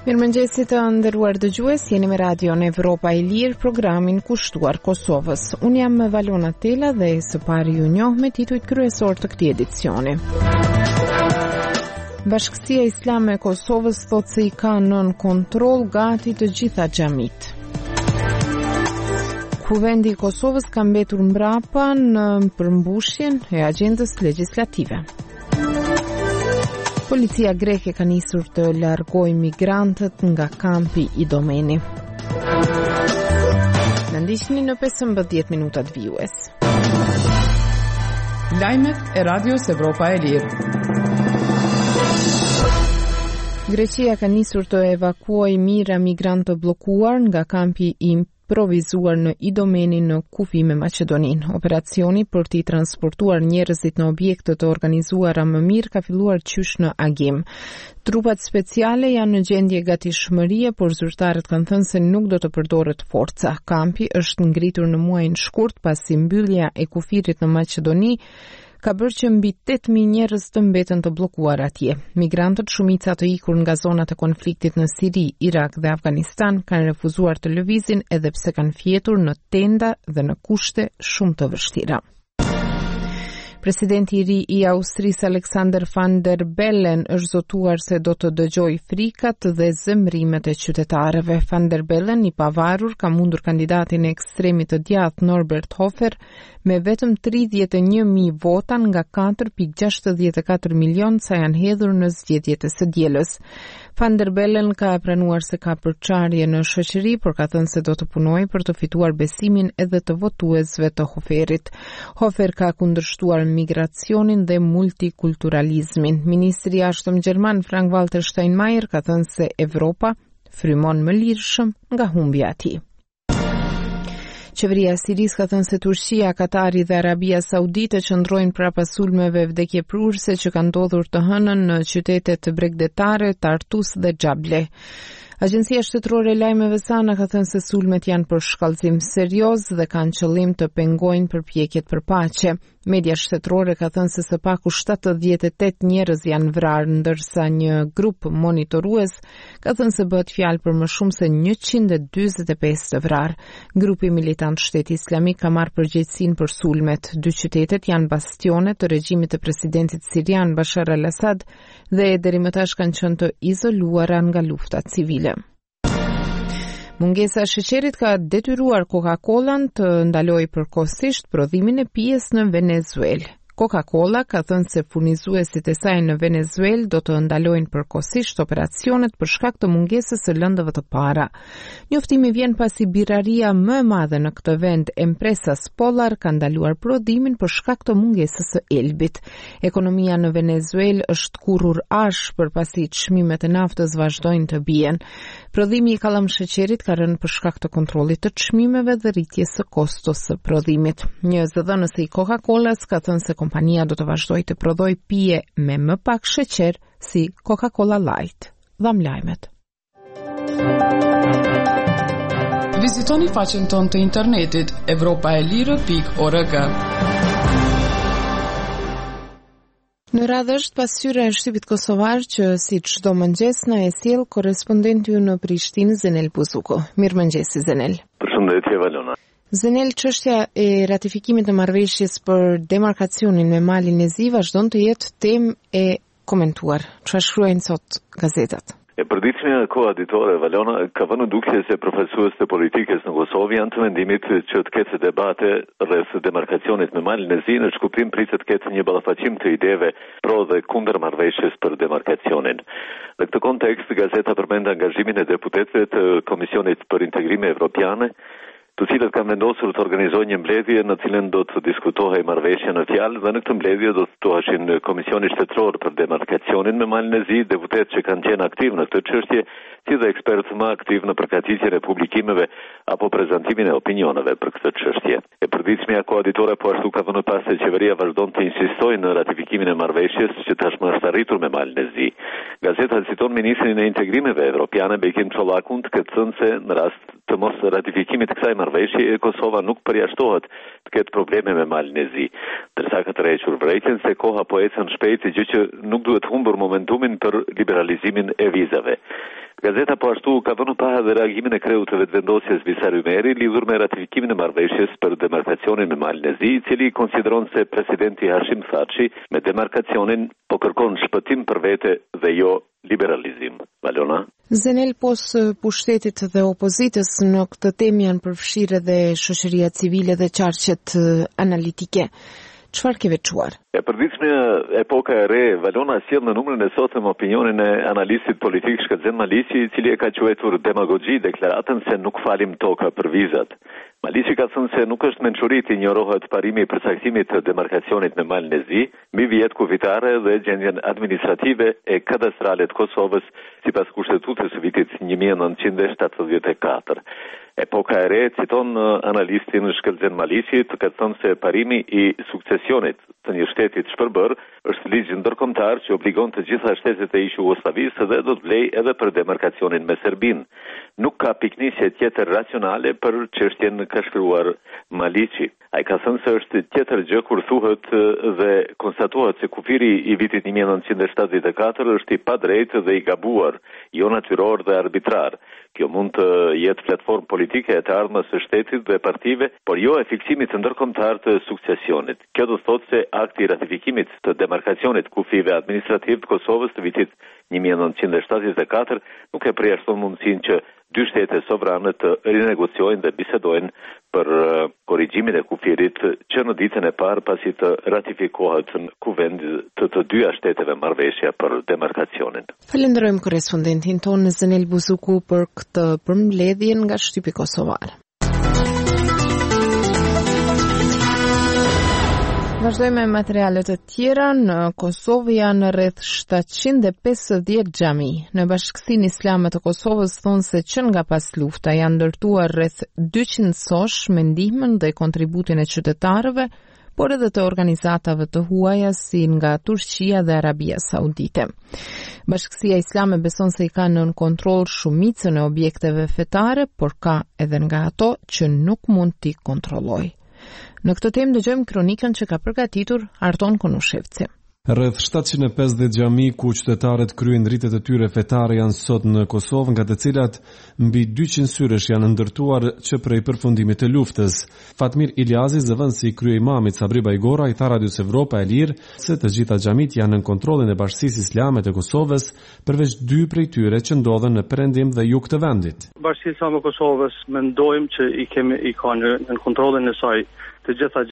Mirëmëngjesit të nderuar dëgjues, jeni me Radion Evropa e Lirë, programin kushtuar Kosovës. Unë jam Valona Tela dhe së pari ju njoh me titujt kryesor të këtij edicioni. Bashkësia Islame e Kosovës thotë se I ka nën kontroll gati të gjitha xhamit. Kuvendi I Kosovës ka mbetur mbrapa në përmbushjen e agjendës legjislative. Policia greke ka nisur të largojë migrantët nga kampi I Domeni. Në ndiqni në 15 minutat vijues. Lajmet e Radios Evropa e Lirë. Greqia ka nisur të evakuojë mijëra migrantë të bllokuar nga kampi I improvizuar në Idomeni në kufi me Maqedoninë. Operacioni për t'i transportuar njerëzit në objekte të organizuara më mirë ka filluar qysh në agim. Trupat speciale janë në gjendje gatishmërie, por zyrtarët kanë thënë se nuk do të përdoret forca. Kampi është ngritur në muajin shkurt pasi mbyllja e kufirit në Maqedoni ka bërë që mbi 8.000 njerëz të mbeten të bllokuar atje. Migrantët, shumica të ikur nga zonat e konfliktit në Siri, Irak dhe Afganistan, kanë refuzuar të lëvizin edhe pse kanë fjetur në tenda dhe në kushte shumë të vështira. Presidenti I ri I Austrisë Alexander Van der Bellen është zotuar se do të dëgjojë frikat dhe zemrimet e qytetarëve. Van der Bellen, I pavarur, ka mundur kandidatin e ekstremit të djathtë Norbert Hofer me vetëm 31.000 vota nga 4.64 milion sa janë hedhur në zgjedhjet e së dielës. Van der Bellen ka pranuar se ka përçarje në shoqëri, por ka thënë se do të punojë për të fituar besimin edhe të votuesve të Hoferit. Hofer ka kundërshtuar migracionin dhe multikulturalizmin. Ministri I jashtëm gjerman Frank-Walter Steinmeier ka thënë se Evropa frymon më lirshëm nga humbja e tij. Qeveria e Sirisë ka thënë se Turqia, Katari dhe Arabia Saudite qëndrojnë prapa sulmeve vdekjeprurëse që kanë ndodhur të hënën në qytetet bregdetare, Tartus dhe Xhable. Agjencia Shtetërore e Lajmeve SANA ka thënë se sulmet janë për shkallëzim serioz dhe kanë qëllim të pengojnë përpjekjet për paqe. Media shtetërore ka thënë se së paku 78 njerëz janë vrarë, ndërsa një grup monitorues ka thënë se bëhet fjalë për më shumë se 145 të vrarë. Grupi militant Shteti Islamik ka marrë përgjegjësinë për sulmet. Dy qytetet janë bastione të regjimit të presidentit sirian Bashar al-Assad dhe deri më tash kanë qenë të izoluara nga luftat civile. Mungesa e sheqerit ka detyruar Coca-Cola të ndalojë përkohësisht prodhimin e pijes në Venezuelë. Coca-Cola ka thënë se furnizuesit e saj në Venezuelë do të ndalojnë përkohësisht operacionet për shkak të mungesës së lëndëve të para. Njoftimi vjen pasi biraria më e madhe në këtë vend, Empresas Polar, ka ndaluar prodhimin për shkak të mungesës së elbit. Ekonomia në Venezuelë është kurrur ash përpasi çmimet e naftës vazhdojnë të bien. Prodhimi I kallamsheqerit ka rënë për shkak të kontrollit të çmimeve dhe rritjes së kostos së prodhimit. Një zëdhënës I Coca-Colas ka thënë se kompania do të vazhdojë të prodhojë pije me më pak sheqer si Coca-Cola Light. Dham lajmet. Vizitoni faqen tonë të internetit europaelire.org. Në radhë është pasqyra e shtypit kosovar që si çdo mëngjes na e sjell korrespondenti ju në Prishtinë Zenel Buzuko. Mirëmëngjes Zenel. Përshëndetje Valona. Zenel, çështja e ratifikimit të marrëveshjes për demarkacionin me Malin e Zi vazhdon të jetë temë e komentuar. Çfarë shkruajnë sot gazetat? E përditshmja e koaditore Valona ka vënë dukje se përfaqësuesit e politikës në Kosovë janë të mendimit që të ketë debate rreth demarkacionit me Malin e Zi, në shkuptim pritet të ketë një ballafaqim të ideve pro dhe kundër marrëveshjes për demarkacionin. Në këtë kontekst, gazeta përmend angazhimin e deputetëve të Komisionit për Integrime Evropiane, të cilët kanë vendosur të organizojnë një mbledhje në cilën do të diskutohej marrëveshja në fjalë dhe në këtë mbledhje do të ftoheshin Komisioni Shtetëror për demarkacionin me Malin e Zi, deputetë që kanë qenë aktiv në këtë çështje, si dhe ekspertë më aktiv në përkatitjen e publikimeve apo prezantimin e opinioneve për këtë çështje. E përditshmja koaditore po ashtu ka vënë pas se qeveria vazhdon të insistojë në ratifikimin e marrëveshjes që tashmë është arritur me Malin e Zi. Gazeta citon ministrin e Integrimeve Evropiane Bekim Çollakun të thënë se në rast të mos ratifikimit të kësaj marrëveshje Kosova nuk përjashtohet të ketë probleme me Malin e Zi. Ndërsa ka tërhequr vërejtjen se koha po ecën shpejt, gjë që nuk duhet humbur momentumin për liberalizimin e vizave. Gazeta po ashtu ka vënë pa edhe reagimin e kreut të vetëvendosjes Visar Ymeri lidhur me ratifikimin e marrëveshjes për demarkacionin me Malin e Zi, i cili konsideron se presidenti Hashim Thaçi me demarkacionin po kërkon shpëtim për vete dhe jo liberalizim. Valona? Zenel, pos pushtetit dhe opozitës në këtë temë janë përfshirë edhe shoqëria civile dhe qarqet analitike. Çfarë ke veçuar? E përditshme epoka e re, Valona sjell në numrin e sotëm opinionin e analistit politik Shkëlzen Maliqi, i cili e ka quajtur demagogji deklaratën se nuk falim toka për vizat. Maliqi ka thënë se nuk është mençuri të injorohet parimi i përcaktimit të demarkacionit në Malin e Zi, mbi vjet kufitare dhe gjendjen administrative e kadastrale të Kosovës sipas kushtetutës së vitit 1974. Epoka e re citon analistin Shkëlzen Maliqi, të ka thënë se parimi i sukcesionit të një shtetit shpërbër është ligj ndërkombëtar që obligon të gjitha shtetet e ish Jugosllavisë dhe do të vlejë edhe për demarkacionin me Serbinë. Nuk ka piknisje tjetër racionale për çështjen ka shkruar Maliqi. Ai ka thënë se është tjetër gjë kur thuhet dhe konstatohet se kufiri i vitit 1974 është i padrejtë dhe i gabuar, jo natyror dhe arbitrar. Kjo mund të jetë platformë politike e të ardhmës së shtetit dhe partive, por jo e fiksimit të ndërkombëtar të sukcesionit. Kjo do të thotë se akti i ratifikimit të demarkacionit kufive administrativ të Kosovës të vitit 1974 nuk e përjashton mundësinë që dy shtete sovrane të rinegociojnë dhe bisedojnë për korrigjimin e kufirit që në ditën e parë pasi të ratifikohet në kuvend të dyja shteteve marrëveshja për demarkacionin. Falenderojmë korrespondentin tonë Zenel Buzuku për këtë përmbledhje nga shtypi kosovar. Vazhdojmë me materialet të tjera. Në Kosovë janë rreth 750 xhami. Në Bashkësinë Islame të Kosovës thonë se që nga pas lufta janë ndërtuar rreth 200 sosh me ndihmën dhe kontributin e qytetarëve, por edhe të organizatave të huaja si nga Turqia dhe Arabia Saudite. Bashkësia Islame beson se i ka nën kontroll shumicën e objekteve fetare, por ka edhe nga ato që nuk mund t'i kontrollojë. Në këtë temë dëgjojmë kronikën që ka përgatitur Arton Konushevci. Rreth 750 xhami ku qytetarët kryejnë rritet e tyre fetare janë sot në Kosovë, nga të cilat mbi 200 syresh janë ndërtuar që prej përfundimit të luftës. Fatmir Iljazi, zëvendësi i kryeimamit Sabri Bajgora, i tha Radios Evropa e Lirë se të gjitha xhamit janë në kontrollin e Bashkisë Islame të Kosovës, përveç 2 prej tyre që ndodhen në perëndim dhe jug të vendit. Bashkia Islame e Kosovës mendojmë që i ka në kontrollin e saj të gjitha